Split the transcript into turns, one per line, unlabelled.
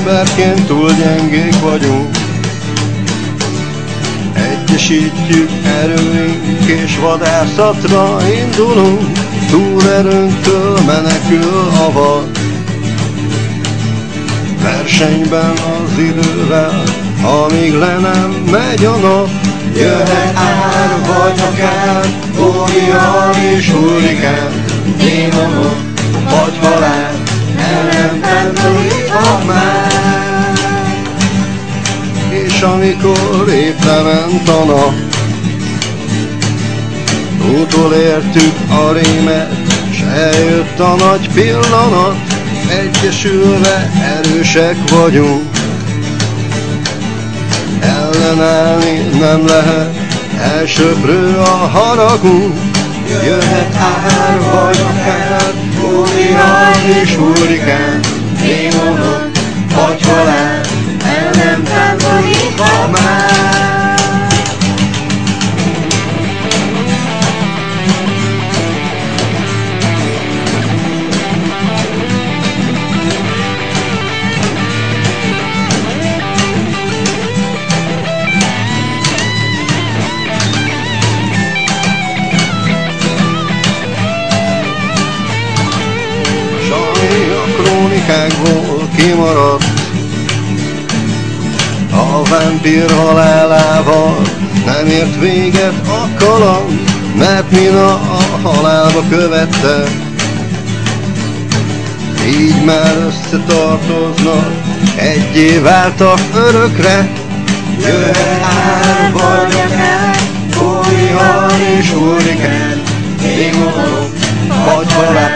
Emberként túl gyengék vagyunk, egyesítjük erőink és vadászatra indulunk. Túlerőnktől menekül a vad, versenyben az idővel, amíg le nem megy a nap. Jöhet ár vagy akár, órián és hurrikán, démonok vagy halál, el nem távolíthat már. És amikor épp lement a nap, utolértük a rémet, s eljött a nagy pillanat. Egyesülve erősek vagyunk, ellenállni nem lehet, elsöprő a haragunk. Jöhet ár vagy akár, órián és hurrikán, démonok vagy halál, el nem távolíthat már. Krónikákból kimaradt, a vámpír halálával nem ért véget a kaland, mert Mina a halálba követte. Így már összetartoznak, egyé váltak örökre. Jöhet ár vagy akár, órián és hurrikán, démonok vagy halál,